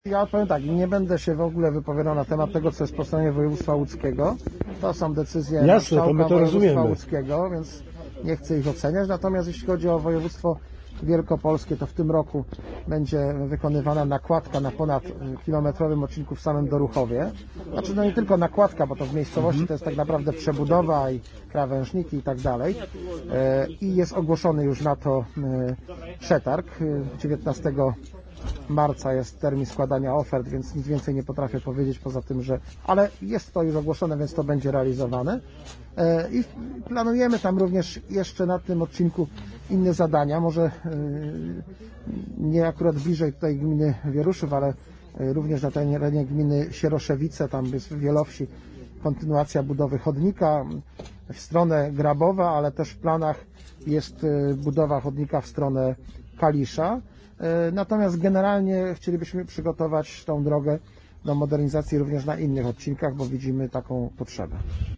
Ja powiem tak, nie będę się w ogóle wypowiadał na temat tego, co jest po stronie województwa łódzkiego. To są decyzje marszałka województwa łódzkiego, więc nie chcę ich oceniać. Natomiast jeśli chodzi o województwo wielkopolskie, to w tym roku będzie wykonywana nakładka na ponad kilometrowym odcinku w samym Doruchowie. Znaczy, no nie tylko nakładka, bo to w miejscowości to jest tak naprawdę przebudowa i krawężniki i tak dalej. I jest ogłoszony już na to przetarg 19 marca jest termin składania ofert, więc nic więcej nie potrafię powiedzieć poza tym, że... Ale jest to już ogłoszone, więc to będzie realizowane. I planujemy tam również jeszcze na tym odcinku inne zadania, może nie akurat bliżej tutaj gminy Wieruszów, ale również na terenie gminy Sieroszewice, tam jest w Wielowsi kontynuacja budowy chodnika w stronę Grabowa, ale też w planach jest budowa chodnika w stronę Kalisza. Natomiast generalnie chcielibyśmy przygotować tą drogę do modernizacji również na innych odcinkach, bo widzimy taką potrzebę.